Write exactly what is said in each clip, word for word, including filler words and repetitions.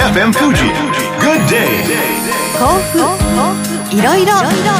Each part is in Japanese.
エフエム Fuji Good Day 甲府いろいろ。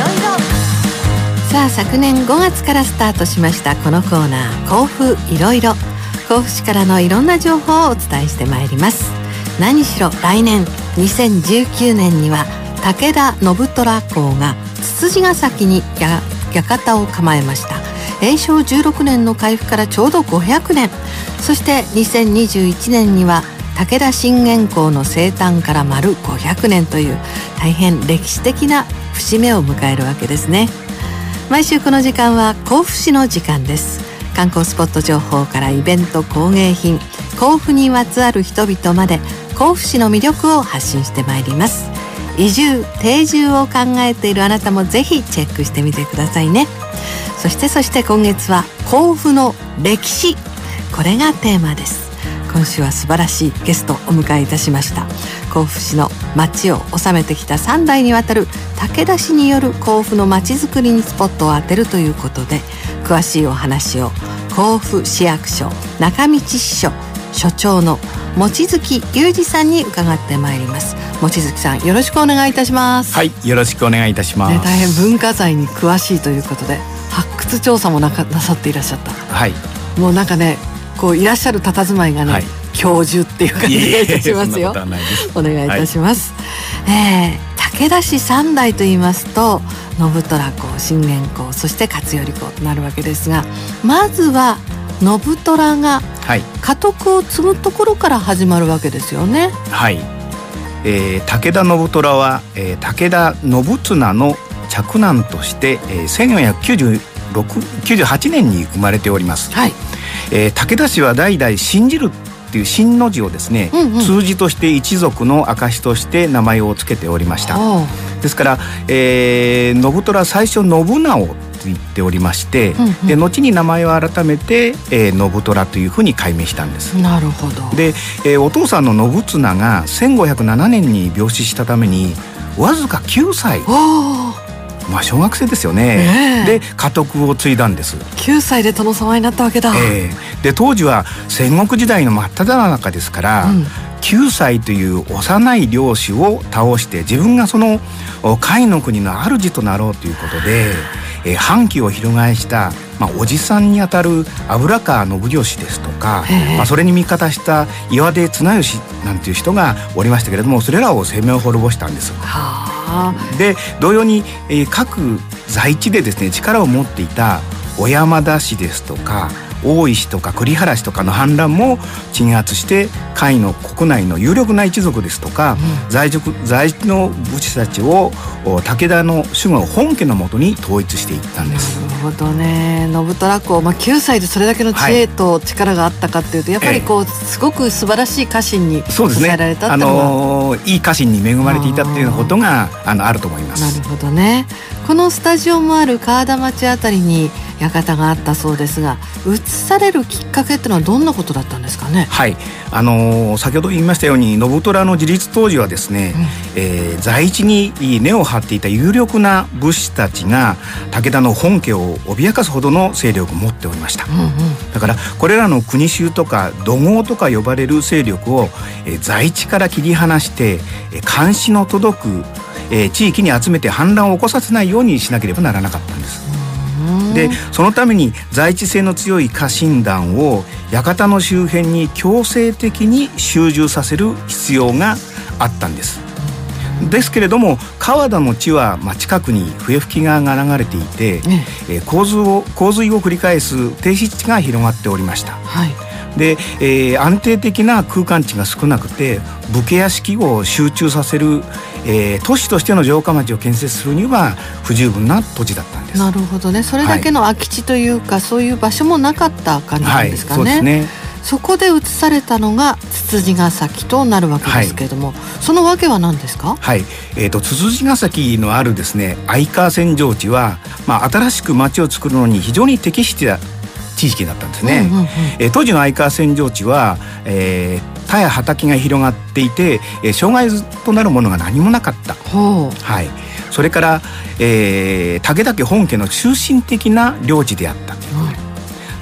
さあ昨年ごがつからスタートしましたこのコーナー甲府いろいろ。甲府市からのいろんな情報をお伝えしてまいります。何しろ来年にせんじゅうきゅうねんには武田信虎公がつつじヶ崎に館を構えました。永正じゅうろくねんの開府からちょうどごひゃくねん、そしてにせんにじゅういちねんには武田信玄公の生誕から丸ごひゃくねんという大変歴史的な節目を迎えるわけですね。毎週この時間は甲府市の時間です。観光スポット情報からイベント工芸品、甲府にまつわる人々まで甲府市の魅力を発信してまいります。移住定住を考えているあなたもぜひチェックしてみてくださいね。そしてそして今月は甲府の歴史、これがテーマです。今週は素晴らしいゲストをお迎えいたしました。甲府市の町を治めてきたさん代にわたる武田氏による甲府の町づくりにスポットを当てるということで、詳しいお話を甲府市役所中道支所所長の望月裕二さんに伺ってまいります。望月さん、よろしくお願いいたします。 はい、よろしくお願いいたします、 ね、大変文化財に詳しいということで発掘調査もなかなさっていらっしゃった。 はい、 もうなんかね、こういらっしゃる佇まいがね、はい、教授っていう感じがいたしますよ。お願いいたします、はい。えー、武田氏さん代と言いますと信虎公、信玄公、そして勝頼公となるわけですが、まずは信虎が家督を継ぐところから始まるわけですよね。 はい、えー、武田信虎は、えー、武田信綱の嫡男として、えー、せんよんひゃくきゅうじゅうろく、きゅうじゅうはちねんに生まれております。はい、えー、武田氏は代々信じるっていう信の字をですね、うんうん、通じとして一族の証として名前を付けておりました。ですから、えー、信虎最初信直と言っておりまして、うんうん、で後に名前を改めて、えー、信虎というふうに改名したんです。 なるほど。 で、えー、お父さんの信綱がせんごひゃくななねんに病死したためにわずかきゅうさい、まあ小学生ですよね、えー、で家督を継いだんです。 きゅうさいで殿様になったわけだ、 えー、で当時は戦国時代の真っ只中ですから、うん、きゅうさいという幼い領主を倒して自分がその甲斐の国の主となろうということで、えー、反旗を翻した、まあ、おじさんにあたる油川信義ですとか、まあ、それに味方した岩出綱吉なんていう人がおりましたけれども、それらを攻めを滅ぼしたんです。はあ、で同様に、えー、各在地でですね力を持っていた小山田氏ですとか大石とか栗原氏とかの反乱も鎮圧して甲斐の国内の有力な一族ですとか、うん、在地在地の武士たちを武田の守護本家のもとに統一していったんです。 なるほどね。信虎公、まあ、きゅうさいでそれだけの知恵と力があったかっていうと、はい、やっぱりこう、えー、すごく素晴らしい家臣に支えられたっていうのは、そうですね、あのー、いい家臣に恵まれていたっていうことがあのあると思います。 なるほどね。このスタジオもある川田町あたりに館があったそうですが、移されるきっかけっていうのはどんなことだったんですかね。 はい、あのー、先ほど言いましたように信虎の自立当時はですね、うん、えー、在地に根を張っていた有力な武士たちが武田の本家を脅かすほどの勢力を持っておりました、うんうん、だからこれらの国衆とか土豪とか呼ばれる勢力を、えー、在地から切り離して、えー、監視の届く、えー、地域に集めて反乱を起こさせないようにしなければならなかったんです。でそのために在地性の強い家臣団を館の周辺に強制的に集中させる必要があったんです。ですけれども川田の地は、まあ、近くに笛吹川が流れていて、ねえー、洪水を洪水を繰り返す低湿地が広がっておりました、はい、で、えー、安定的な空間地が少なくて武家屋敷を集中させる、えー、都市としての城下町を建設するには不十分な土地だったんです。 なるほどね。それだけの空き地というか、はい、そういう場所もなかった感じなんですかね。はい、そうですね。そこで移されたのがつつじヶ崎となるわけですけれども、はい、そのわけは何ですか。 はい、えーと、つつじヶ崎のあるですね相川扇状地は、まあ、新しく町を作るのに非常に適して地域だったんですね、うんうんうん、えー、当時の相川扇状地は、えー、田や畑が広がっていて、えー、障害となるものが何もなかった、はい、それから、えー、武田家本家の中心的な領地であったということ、うん、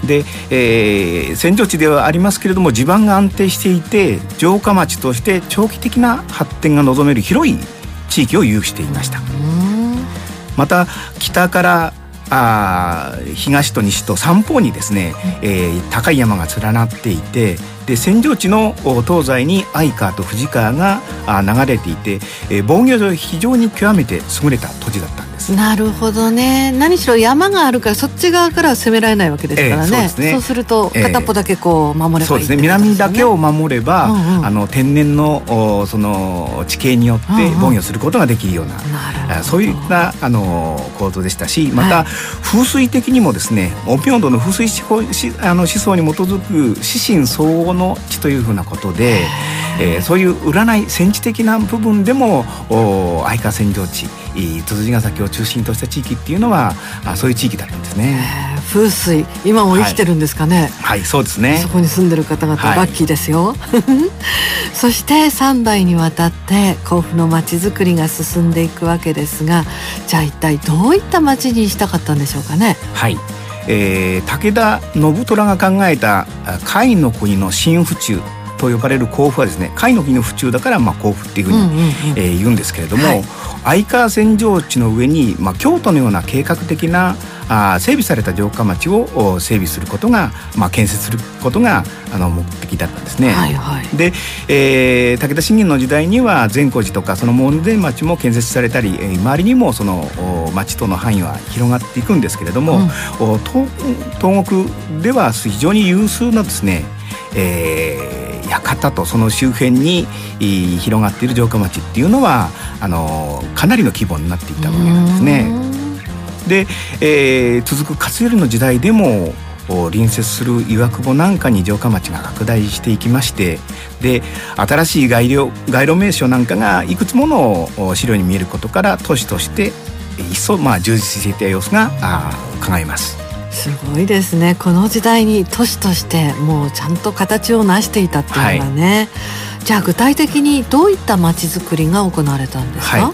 で、えー、扇状地ではありますけれども地盤が安定していて城下町として長期的な発展が望める広い地域を有していました。また北からあ東と西と三方にですね、えー、高い山が連なっていてで扇状地の東西に相川と藤川が流れていて、えー、防御上非常に極めて優れた土地だったんです。 なるほどね。何しろ山があるからそっち側からは攻められないわけですからね、えー、そうですね。そうすると片っぽだけこう守ればいい、ね、 そうですね。南だけを守れば、うんうん、あの天然のその地形によって防御することができるような、うんうん、そういったあの構造でしたし、また、はい、風水的にもですね陰陽道の風水思想、あの思想に基づく四神相応の地というふうなことで、えー、そういう占い戦地的な部分でも相川扇状地つつじヶ崎を中心とした地域っていうのはそういう地域だったんですね。 風水今も生きてるんですかね。はい、 はい、そうですね。 そこに住んでる方々、はい、ラッキーですよそしてさん代にわたって甲府の町づくりが進んでいくわけですが、じゃあ一体どういった町にしたかったんでしょうかね。 はい、えー、武田信虎が考えた甲斐の国の新府中と呼ばれる甲府はですね、甲斐の国の府中だからまあ甲府っていうふうに、うんうんうんえー、言うんですけれども、はい、相川扇状地の上に、まあ、京都のような計画的なあ整備された城下町を整備することが、まあ、建設することがあの目的だったんですね。はいはい、で、えー、武田信玄の時代には善光寺とかその門前町も建設されたり、えー、周りにもその町との範囲は広がっていくんですけれども、うん、東, 東国では非常に有数なですね、えー、館とその周辺に広がっている城下町っていうのはあのかなりの規模になっていたわけなんですね。で、えー、続く勝頼の時代でも隣接する岩久保なんかに城下町が拡大していきまして、で新しい街路、街路名所なんかがいくつもの資料に見えることから都市として一層まあ充実していた様子が伺えます。 すごいですね。この時代に都市としてもうちゃんと形を成していたっていうのはね、はい、じゃあ具体的にどういった町づくりが行われたんですか。はい、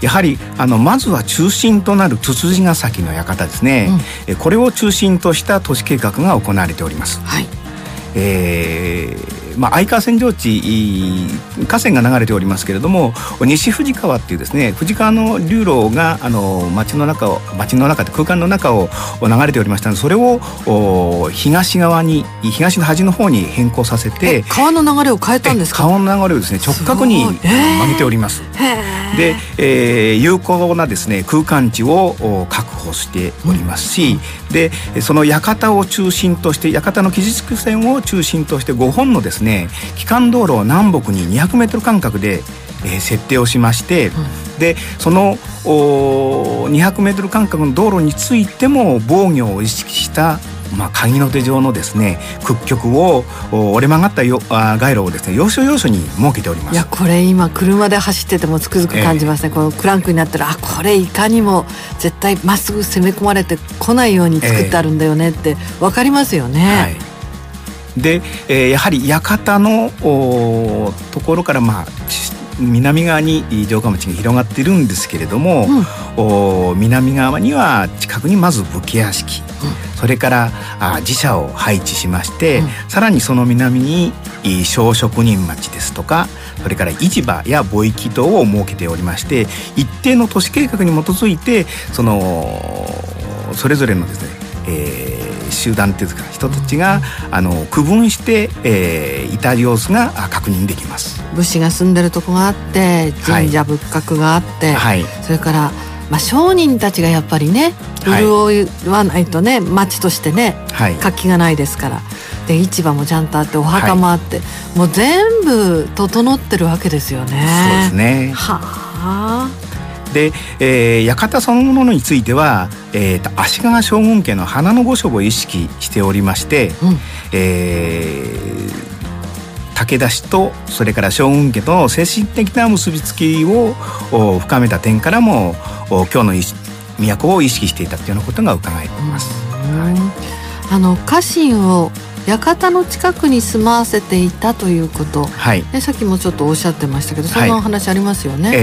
やはりあのまずは中心となるつつじヶ崎の館ですね、うん、これを中心とした都市計画が行われております。はい、えーまあ、相川扇状地河川が流れておりますけれども、西富士川っていうですね富士川の流路があの町の中を町の中で空間の中を流れておりましたので、それを東側に東の端の方に変更させて川の流れを変えたんですか。 川の流れをですね直角に曲げております。で、えー、有効なですね空間地を確保しておりますし、うん、でその館を中心として館の基軸線を中心としてごほんのですね基幹道路を南北ににひゃくメートル間隔で、えー、設定をしまして、うん、でそのにひゃくメートル間隔の道路についても防御を意識したまあ、鍵の手状のですね屈曲を折れ曲がったよあ街路をですね要所要所に設けております。 いやこれ今車で走っててもつくづく感じますね、えー、このクランクになったらあこれいかにも絶対まっすぐ攻め込まれてこないように作ってあるんだよねって分かりますよね。えーはいで、えー、やはり館のところからまあ南側に城下町が広がっているんですけれども、うん、南側には近くにまず武家屋敷、うん、それからあ寺社を配置しまして、うん、さらにその南に小職人町ですとかそれから市場や貿易道を設けておりまして、一定の都市計画に基づいてそのそれぞれのですね、えー集団というか人たちがあの区分して、えー、いた様子が確認できます。 武士が住んでるとこがあって神社仏閣があって、はい、それから、まあ、商人たちがやっぱりね潤わないとね町としてね、はい、活気がないですから。で市場もちゃんとあってお墓もあって、はい、もう全部整ってるわけですよね。 そうですね。 はあ。 で、えー、館そのものについては、えー、と足利将軍家の花の御所を意識しておりまして、うんえー、武田氏とそれから将軍家との精神的な結びつきを深めた点からも京の都を意識していたというようなことが伺えています。はい、 あの家臣を館の近くに住まわせていたということ、はい、でさっきもちょっとおっしゃってましたけどそんなお話ありますよね。はいえー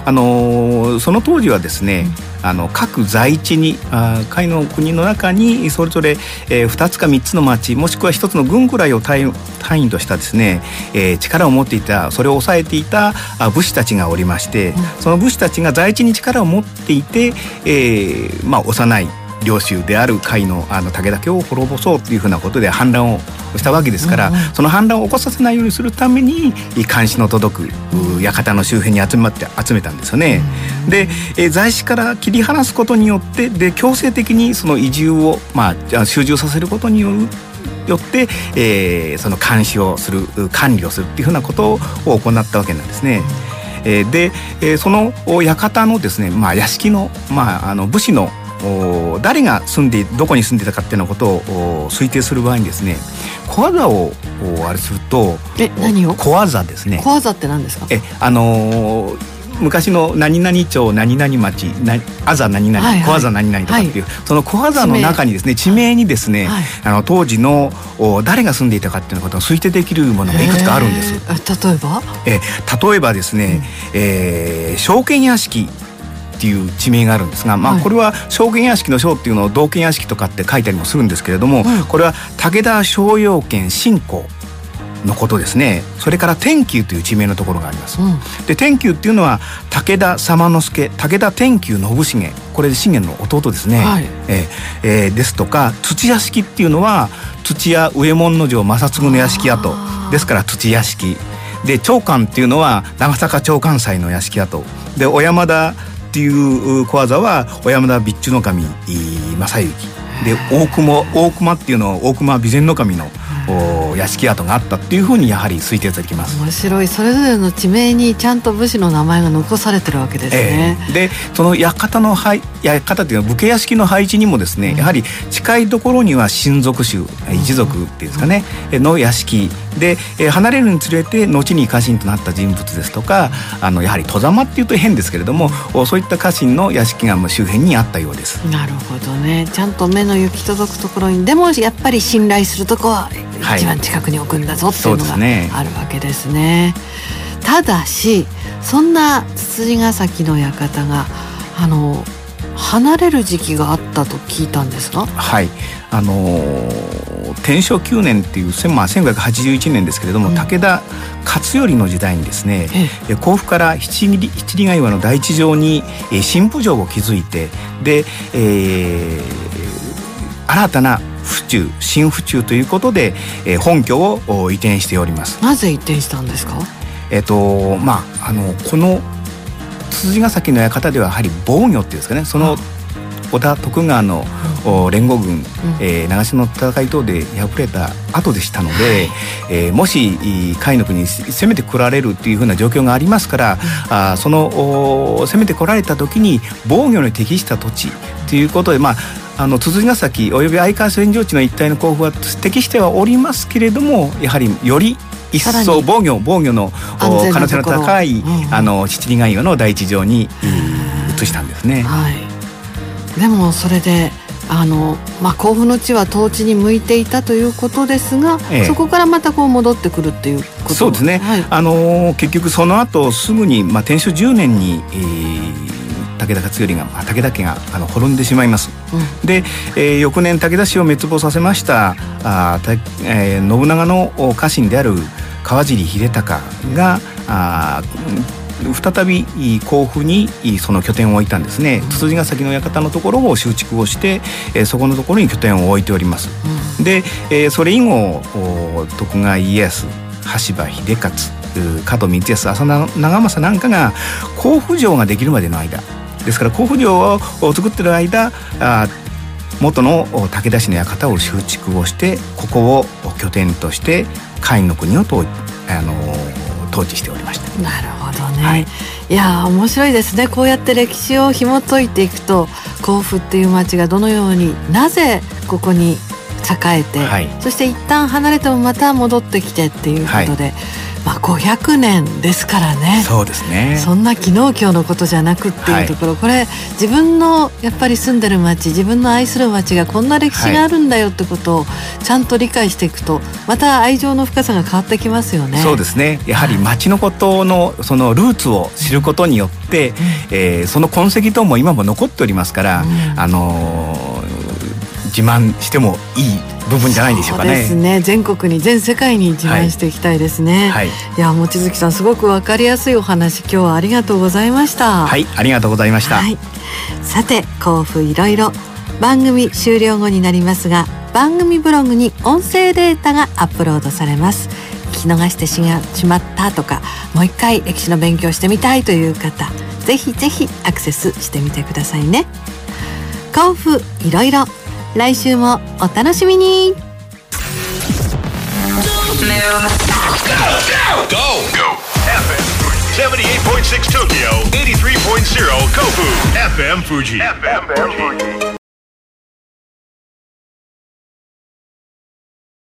あのー、その当時はですね、うん、あの各在地にあ甲斐の国の中にそれぞれ、えー、ふたつかみっつの町もしくはひとつの軍くらいを単位、単位としたですね、えー、力を持っていたそれを抑えていた武士たちがおりまして、うん、その武士たちが在地に力を持っていて、えーまあ、幼い領主である甲斐のあの武田家を滅ぼそうというふうなことで反乱をしたわけですから、うんうん、その反乱を起こさせないようにするために監視の届く館の周辺に集まって集めたんですよね。うん、で、えー、在地から切り離すことによってで強制的にその移住を、まあ、集中させることによるよって、えー、その監視をする管理をするっていうふうなことを行ったわけなんですね。うん、えー、で、えー、その館のですね、まあ、屋敷の、まあ、あの武士の誰が住んでどこに住んでたかっていうようなことを推定する場合にですね、小技をあれするとえ何を小技ですね。 小技って何ですか？ えあのー、昔の何々町何々町なあざ何々、はいはい、小技何々とかっていう、はい、その小技の中にですね地名にですね、はい、あの当時の誰が住んでいたかっていうことが推定できるものがいくつかあるんです。 例えばえ例えばですね、うん、えー、証券屋敷っていう地名があるんですが、まあ、これは証券屋敷の証っていうのを道券屋敷とかって書いたりもするんですけれども、うん、これは武田商用圏新興のことですね。それから天久という地名のところがあります。うん、で天久っていうのは武田左馬之助、武田天久信繁、これで信玄の弟ですね。はい、えーえー、ですとか土屋敷っていうのは土屋上門城正嗣の屋敷跡ですから土屋敷で、長官っていうのは長坂長官祭の屋敷跡で、小山田っていう小技は小山田備中守正行で、大隈大隈っていうのは大隈備前守の屋敷跡があったっていうふうにやはり推定できます。 面白い。それぞれの地名にちゃんと武士の名前が残されてるわけですね。 えー、でその館の配館っていうのは武家屋敷の配置にもですね、うん、やはり近いところには親族衆、うん、一族っていうんですかね、うん、の屋敷で、えー、離れるにつれて後に家臣となった人物ですとか、あのやはり戸様っていうと変ですけれども、うん、そういった家臣の屋敷が周辺にあったようです。 なるほどね。ちゃんと目の行き届くところに、でもやっぱり信頼するとこは一番近くに置くんだぞっていうのがあるわけですね。ただしそんなつつじヶ崎の館があの離れる時期があったと聞いたんですが、 はい、あのー、天正きゅうねんっていう、まあ、せんごひゃくはちじゅういちねんですけれども、うん、武田勝頼の時代にですね、え甲府から七里ヶ岩の第一条に、えー、新府城を築いて、で、えー、新たな府中新府中ということで、えー、本拠を移転しております。 なぜ移転したんですか？ えっとまああのこのつつじヶ崎の館ではやはり防御っていうんですかね、その織田徳川の、うん、連合軍、うん、えー、長篠の戦い等で敗れた後でしたので、はい、えー、もし甲斐の国に攻めてこられるというふうな状況がありますから、うん、あその攻めてこられた時に防御に適した土地ということで、まああのつつじヶ崎および相川扇状地の一帯の甲府は適してはおりますけれども、やはりより一層防御防御の可能性の高い、うん、あの七里ヶ岩の第一条に移したんですね。 はい、でもそれであの、まあ、甲府の地は統治に向いていたということですが、ええ、そこからまたこう戻ってくるっていうこと。 そうですね、はい、あの結局その後すぐに、まあ、天正じゅうねんに、えー武田勝頼が武田家があの滅んでしまいます。うん、で、えー、翌年武田氏を滅亡させましたあ、えー、信長の家臣である川尻秀孝があ再び甲府にその拠点を置いたんですね。つつじヶ崎の館のところを修築をして、えー、そこのところに拠点を置いております。うん、で、えー、それ以後徳川家康、羽柴秀勝、加藤光康、浅田長政なんかが甲府城ができるまでの間ですから、甲府城を作っている間、あ元の武田氏の館を修築をして、ここを拠点として甲斐の国を統、あの統治しておりました。 なるほどね。はい、いや面白いですね。こうやって歴史を紐解いていくと、甲府っていう町がどのようになぜここに栄えて、はい、そして一旦離れてもまた戻ってきてっていうことで、はい、 まあ、ごひゃくねんですからね。 そうですね。 そんな昨日今日のことじゃなくっていうところ、はい、これ自分のやっぱり住んでる町、自分の愛する町がこんな歴史があるんだよってことをちゃんと理解していくと、また愛情の深さが変わってきますよね。 そうですね。やはり町のことのそのルーツを知ることによって、うんえー、その痕跡等も今も残っておりますから、うん、あのー、自慢してもいい部分じゃないでしょうかね。 そうですね。全国に全世界に自慢していきたいですね。はい、いや望月さん、すごく分かりやすいお話、今日はありがとうございました。 はい、ありがとうございました。はい、 さて甲府いろいろ番組終了後になりますが、番組ブログに音声データがアップロードされます。聞き逃してしまったとか、もう一回歴史の勉強してみたいという方、ぜひぜひアクセスしてみてくださいね。甲府いろいろ、来週もお楽しみに。 セブンティーエイトポイントシックス Tokyo, エイティースリーポイントゼロ Kofu エフエム Fuji.